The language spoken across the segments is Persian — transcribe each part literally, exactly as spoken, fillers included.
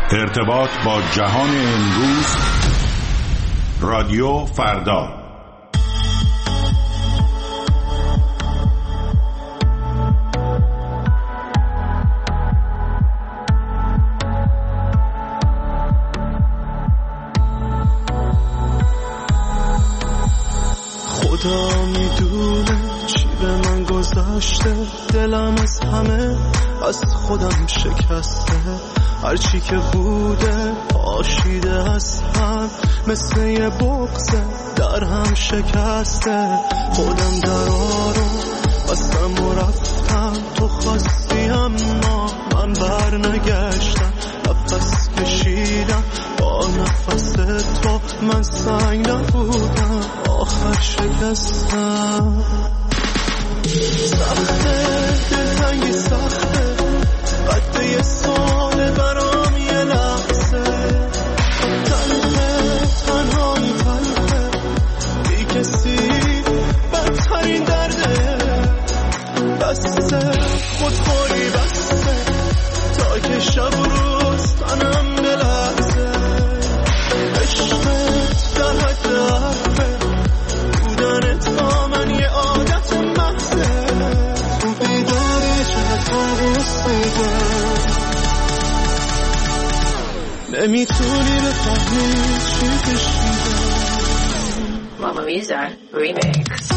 ارتباط با جهان امروز، رادیو فردا. خدا میدونه چی به من گذشته، دلم از همه از خودم شکسته، هرچی که بوده پاشیده از هم، مثل یه بغضه در هم شکسته. خودم درا رو بستم و رفتم، تو خواستی اما من بر نگشتم، نفس کشیدم با نفس تو، من سنگ نبودم آخر شکستم. سخته دلتنگی سخته، بعد یه سال برام یه لحظه، تنها تنهایی تنها بی کسی بدترین درده، بسته خودخوری بسته تا که شب و روز تنم بلحظه، عشقت در حد حرفه، بودنت با من یه عادت محضه، تو بیداری چقدر بسیده، نمیتونی بفهمی چی کشیده. Mama Misa Remix.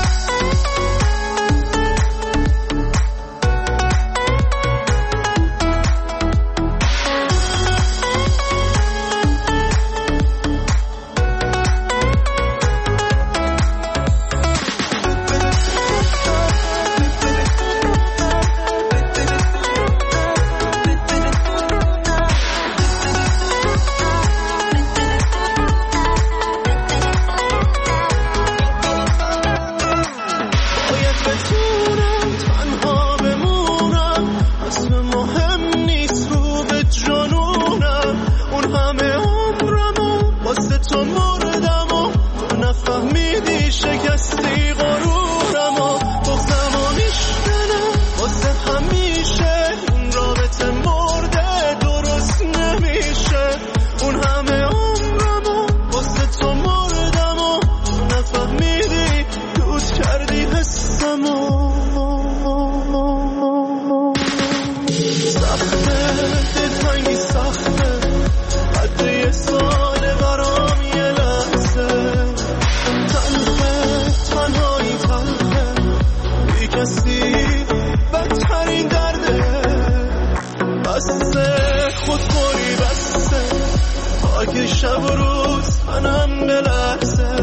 شب و روز تنم بلرزه،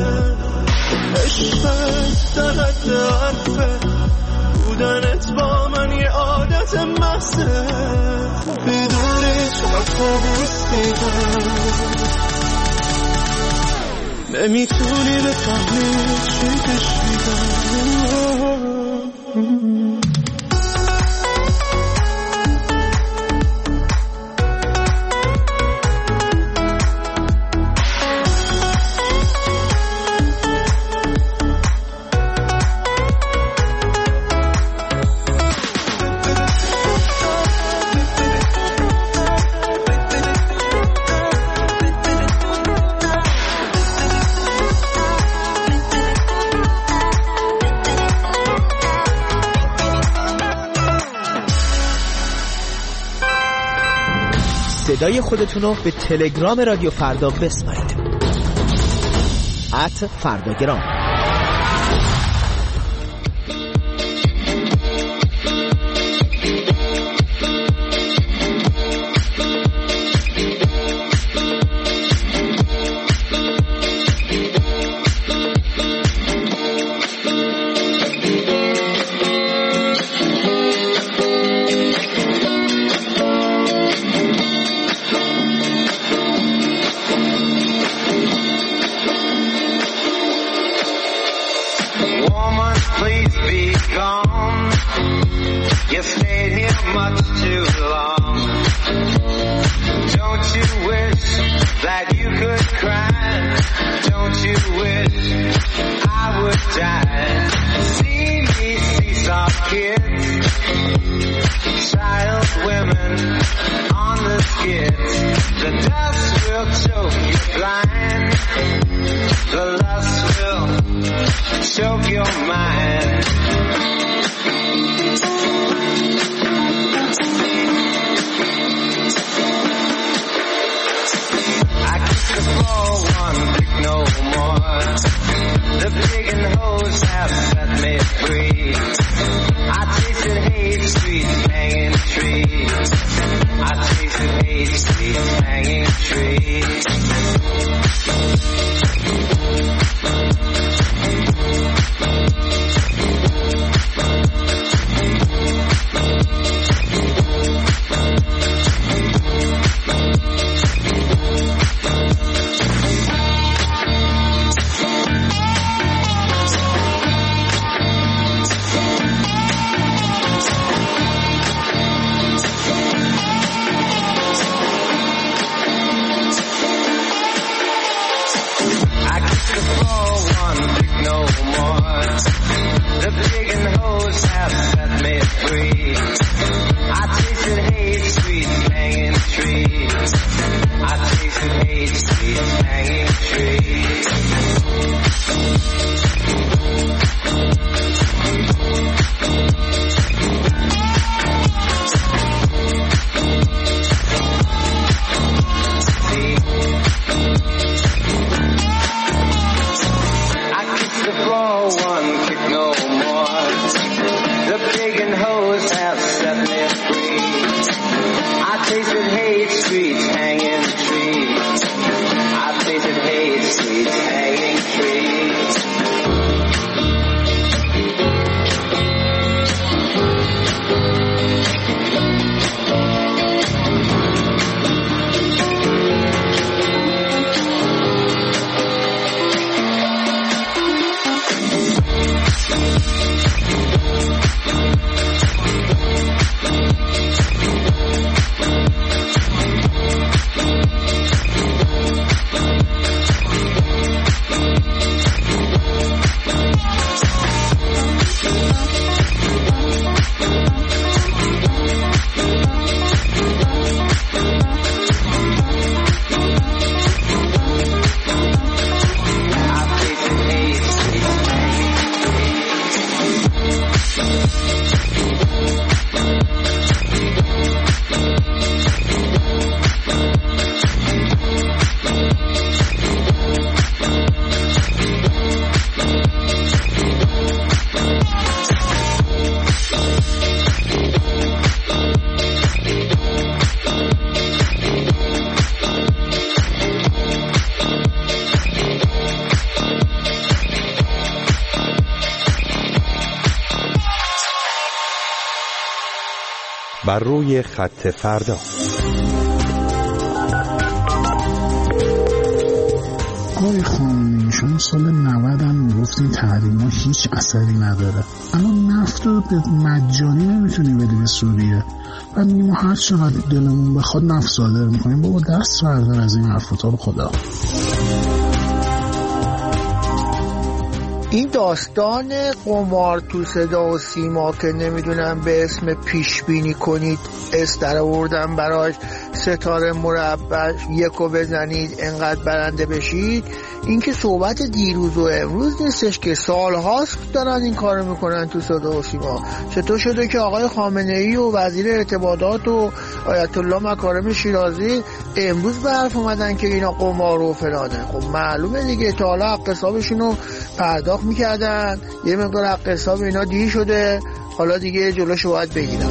عشقت در حد حرفه، بودنت با من یه عادت محضه، بیداری چقدر کابوس دیدم، نمیتونی بفهمی چی کشیدم. صدای خودتون رو به تلگرام رادیو فردا بسپارید. ات فرداگرام. Child women on the skids. will choke you blind. The lust will choke your mind. I kiss the floor one pick no more. The pig and hose have set me free. I tasted hate, sweet hanging trees. I tasted hate, sweet hanging trees. بر روی خط فردا. آقای خامنه‌ای، شما سال نود هم میگفتین تحریم ها هیچ اثری نداره. الان نفت رو به مجانی نمیتونی بدی به سوریه. بعد میگیم ما هر چقدر دلمون بخواد نفت صادر میکنیم. بابا دست بردار از این حرفا رو خدا. این داستان قمار تو صدا و سیما که نمیدونم به اسم پیش بینی کنید اس در آوردن براش، ستاره مربع یکو بزنید انقدر برنده بشید، این که صحبت دیروز و امروز نیستش که سالهاست دارن این کارو میکنن تو صدا و سیما. چطور شده که آقای خامنه‌ای و وزیر ارتباطات و آیت الله مکارم شیرازی امروز به حرف اومدن که اینا قمار و فلانه؟ خب معلومه دیگه، تا حالا حق حسابشون رو پرداخت میکردن، یه مقدار حق حساب اینا دیر شده، حالا دیگه جلوشو باید بگیرن.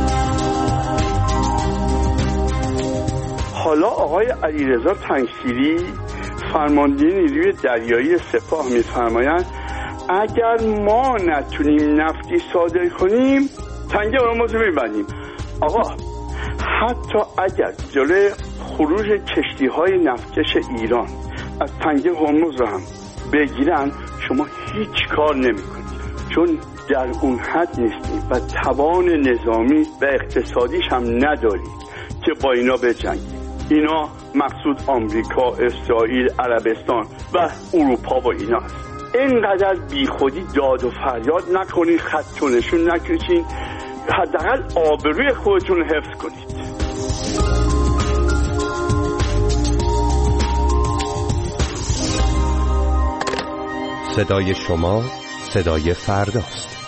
حالا آقای علیرضا تنگشیری فرمانده نیروی دریایی سپاه میفرمایند اگر ما نتونیم نفتی صادر کنیم تنگه هرمز رو میبندیم. آقا حتی اگر جلوی خروج کشتی های نفتکش ایران از تنگه هرمز رو هم بگیرن شما هیچ کار نمی کنید، چون در اون حد نیستیم و توان نظامی و اقتصادیش هم ندارید که با اینا بجنگید. اینا مقصود آمریکا، اسرائیل، عربستان و اروپا و ایناست. اینقدر بی خودی داد و فریاد نکنید، خط نشون نکشید، حداقل آبروی خودتون حفظ کنید. صدای شما صدای فرداست.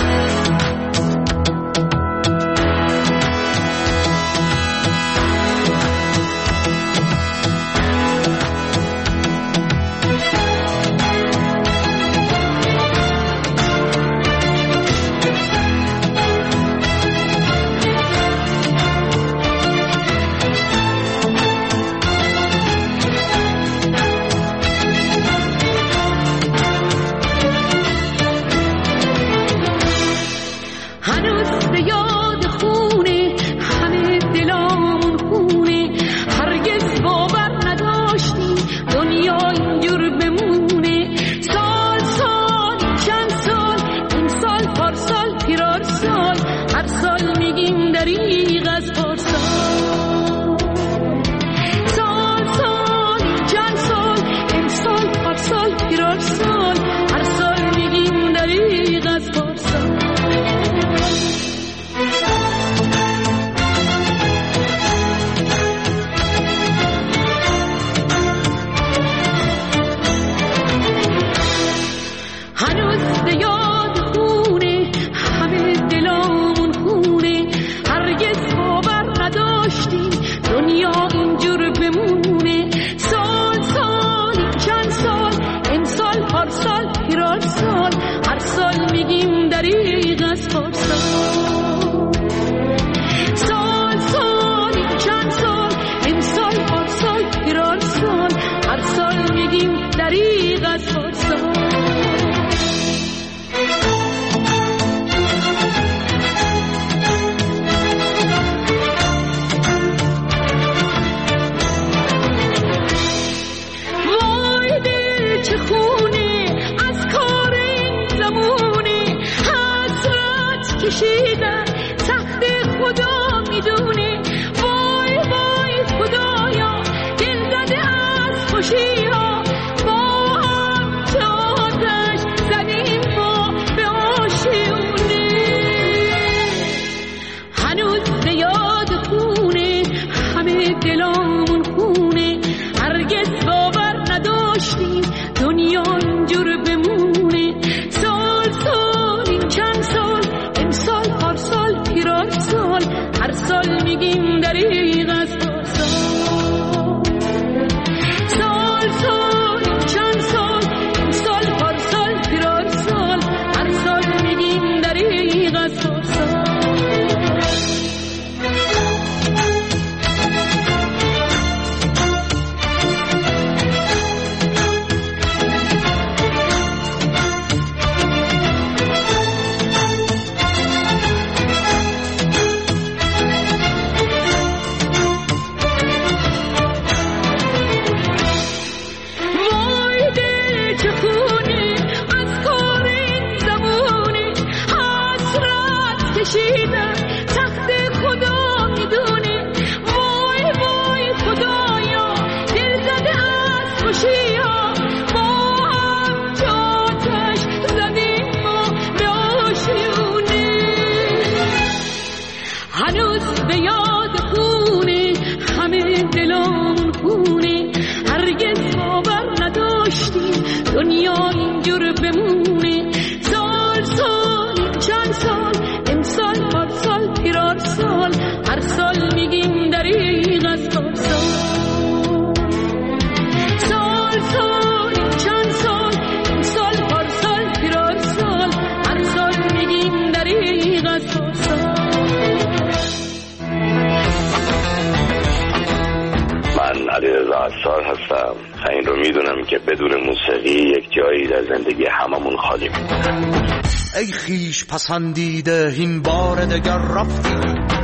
هستم. این رو میدونم که بدون موسیقی یک جایی در زندگی هممون خالی میمونه. ای خیش پسندیده این بار دگر رفتی،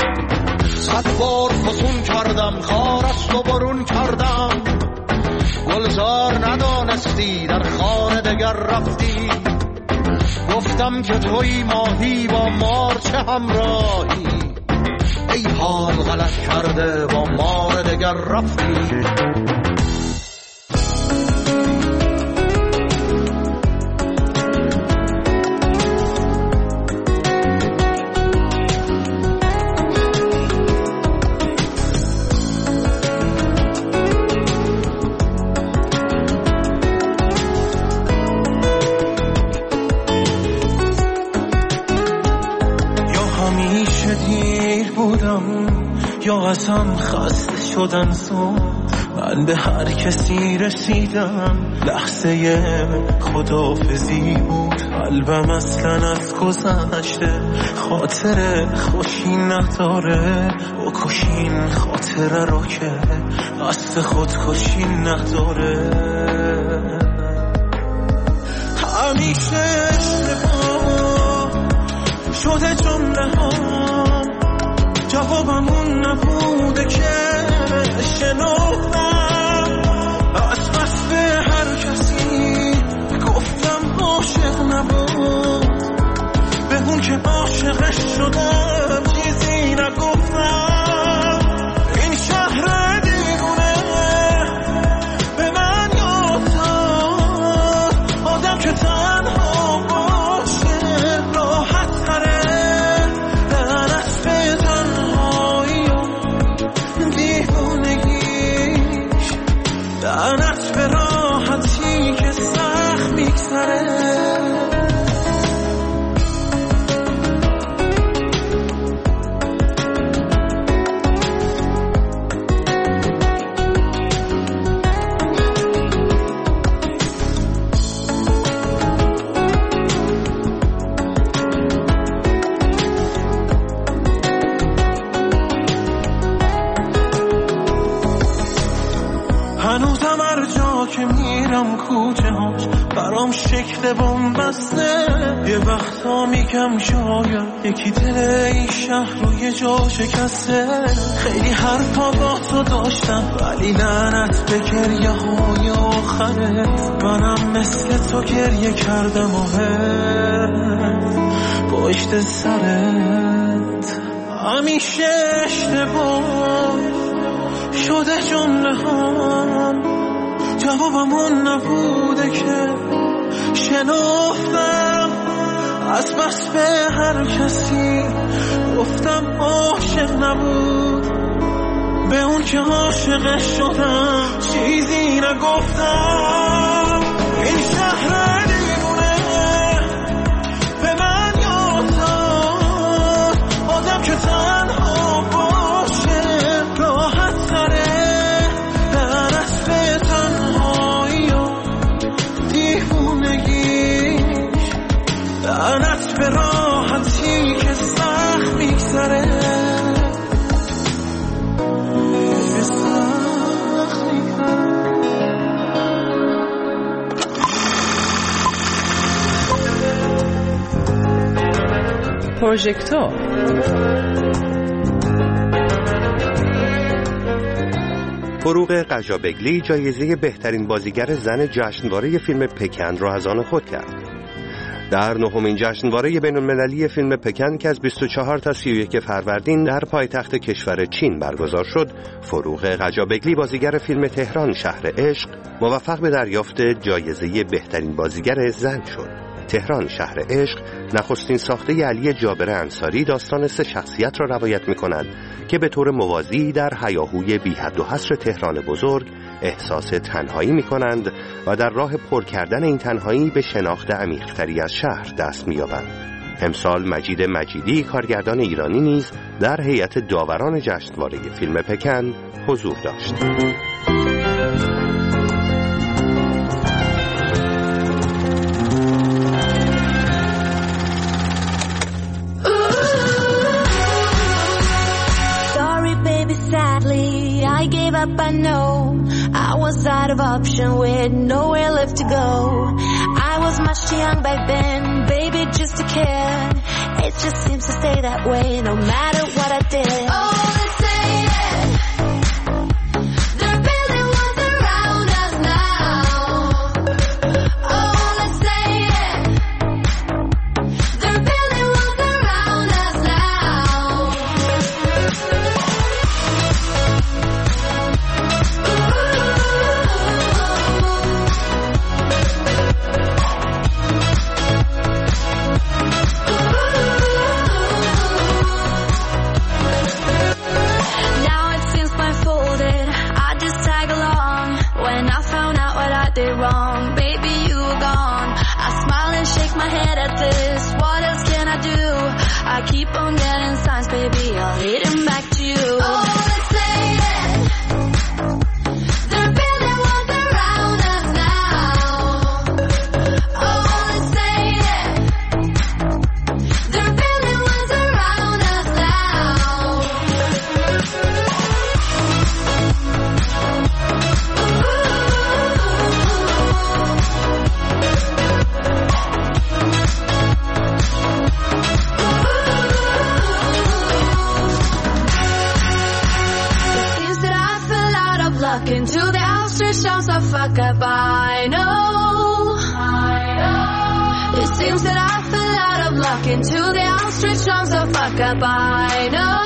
صد بار فسون کردم خارست و برون کردم، گلزار ندانستی در خانه دگر رفتی، گفتم که توی ماهی با مار چه همراهی، ای حال غلط کرده با مار دگر رفتی. هم خسته شدن زود، من به هر کسی رسیدم لحظه خداحافظی بود. قلبم اصلا از گذشته خاطر خوشی نداره، بکشین خاطره رو که قصد خودکشی نداره. همیشه اشتباه شده جمله ها، جوابم اون نبوده که شنفتم. از بس به هر کسی گفتم عاشق نبود، به اون که عاشقش شدم چیزی نگفتم. این شهر دیوونه به من یاد داد، آدم که تنها باشه راحت تره. لعنت به تنهایی و دیوونگیش، لعنت به راحتی که سخت میگذره. هنوزم هر جا که میرم کوچه هاش برام شکل بومبسته. یه وقتا میگم شاید یکی دل این شهر رو یه جا شکسته. خیلی حرفا با تو داشتم ولی لعنت به گریه های آخره. منم مثل تو گریه کردم و پشت سرت. همیشه اشتباه شده جمله هم، جوابم اون نبوده که شنفتم. از بس به هر کسی گفتم عاشق نبود، به اون که عاشقش شدم چیزی نگفتم. این شهر دیوونه به من یاد داد، آدم که تنها باشه راحت تره. لعنت به تنهایی و دیوونگیش، لعنت به راحتی که سخت میگذره. پروژکتور فروغ قجابگلی جایزه بهترین بازیگر زن جشنواره فیلم پکن را از آن خود کرد. در نهمین جشنواره بین‌المللی فیلم پکن که از بیست و چهار تا سی و یک فروردین در پایتخت کشور چین برگزار شد، فروغ قجابگلی بازیگر فیلم تهران شهر عشق موفق به دریافت جایزه بهترین بازیگر زن شد. تهران شهر عشق نخستین ساخته علی جابر انصاری داستان سه شخصیت را روایت می‌کند که به طور موازی در هیاهوی بی حد و حصر تهران بزرگ احساس تنهایی می‌کنند و در راه پر کردن این تنهایی به شناخت عمیق‌تری از شهر دست می‌یابند. امسال مجید مجیدی کارگردان ایرانی نیز در هیئت داوران جشنواره فیلم پکن حضور داشت. I gave up, I know. I was out of option with nowhere left to go. I was much too young back then, baby, just to care. It just seems to stay that way no matter what I did. Oh, let's say it. They're building walls around us now. Oh, let's say it. They're building walls around us now. I keep on getting signs, baby, I'll hit him back to you. Oh, let's say luck into the outstretched arms of fuck up. I know, I know. It seems that I fell out of luck into the outstretched arms of fuck up. I know.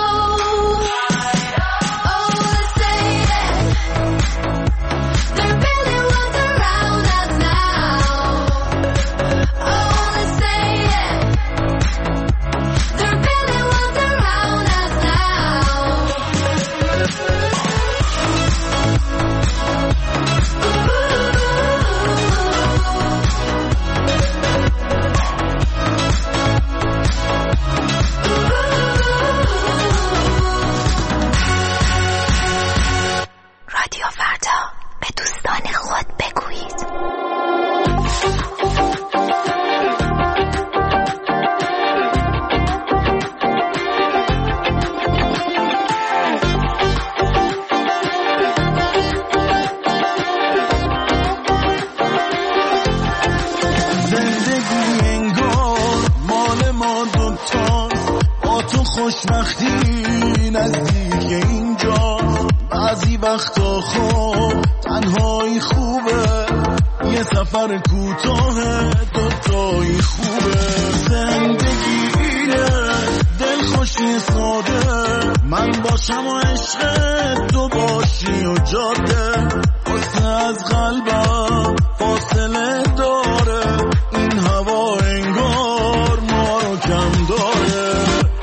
خوشبختی نزدیک اینجا بعضی وقتا خوب تنهایی خوبه یه سفر کوتاه دوتایی خوبه زندگی اینه دلخوشی ساده من باشم و عشق تو باشی و جاده حسن از قلبم فاصله داره این هوا انگار ما رو کم داره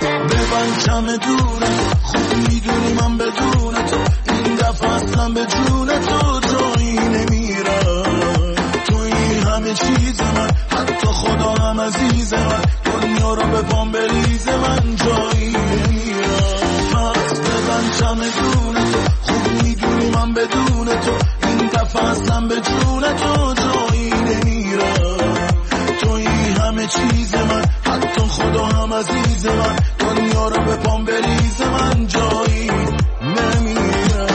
کم دونه خوب میدونی من بدون تو این دفعه اصلا به جون تو جایی نمیرم توی همه چیز من حتی خدا هم عزیز من دنیا رو به پام بریز من جایی نمیرم پس ببن کم دونه تو خوب میدونی من بدون تو این دفعه اصلا به جون تو جایی نمیرم توی همه چیز من حتی خدا هم عزیز من دنیا رو به پام بریز من جایی نمیرم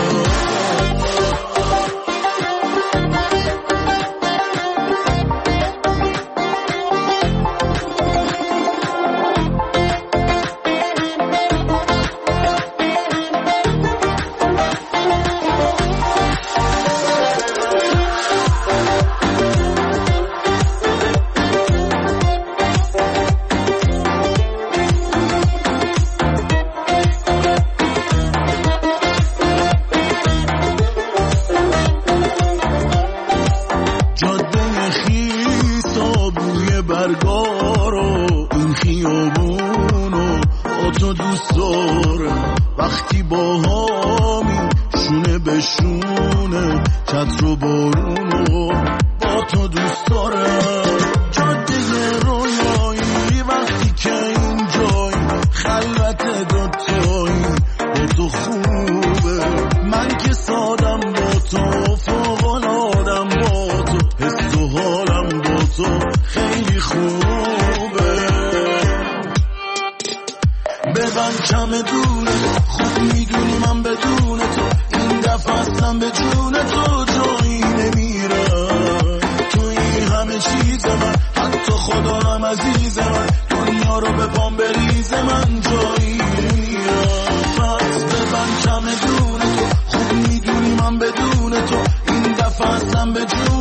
بدون تو این دفعه اصلا به جون